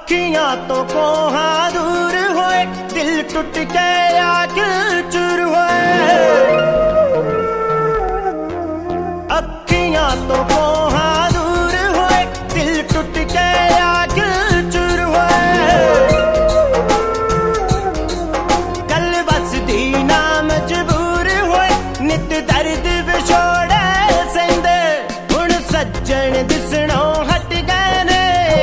अखियां तो कोहा दूर होए, दिल टूट के आखिर चूर होए। अखियां तो कोहा दूर होए, दिल टूट के आखिर चूर होए। गल बसदी ना मजबूर होए, नित दर्द विछोड़े सेंदे। हुण सज्जन दिसणों हट गए ने,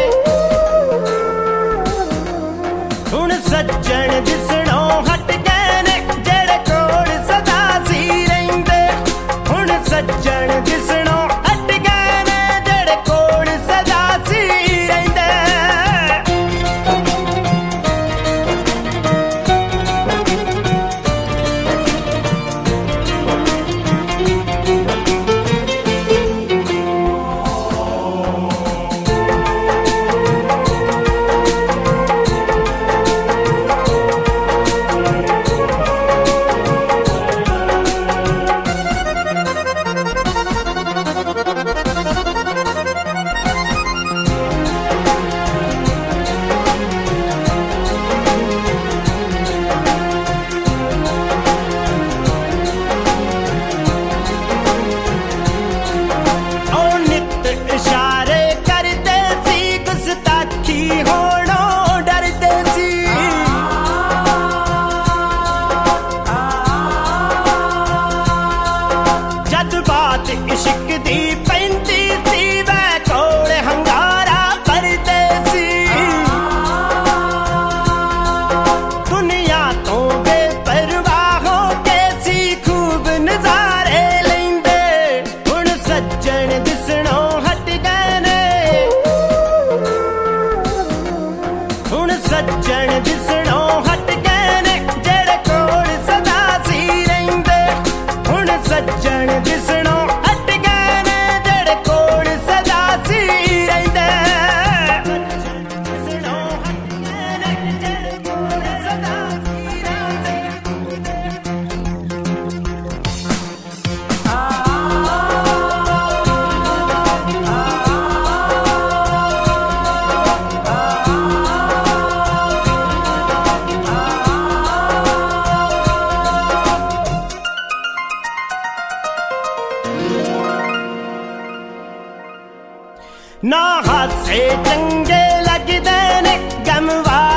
हुण सज्जन दिसणों हट गए ने, जेड़े कोल सदा सी रहिंदे। हुण सज्जन दिसणों हट गए ने, जेड़े कोल सदा सी रहिंदे। इशारे करते सी, गुस्ताखी होणों डरते सी। जज्बात इश्क दी पैंदी सी, वै कोल हंगारा करते सी। दुनिया तो बेपरवाह हो के सी, खूब नजारे लेंदे। हुण सज्जन दिसणों सज्जन दिसणों हट गए ने, जेड़े कोल सदा सी रहिंदे। हुण सज्जन दिसणों हट गए ने, जेड़े कोल सदा सी रहिंदे। दिसणों हट गए ने, जेड़े कोल सदा सी रहिंदे। ना हासे चंगे लगदे ने, गम वाले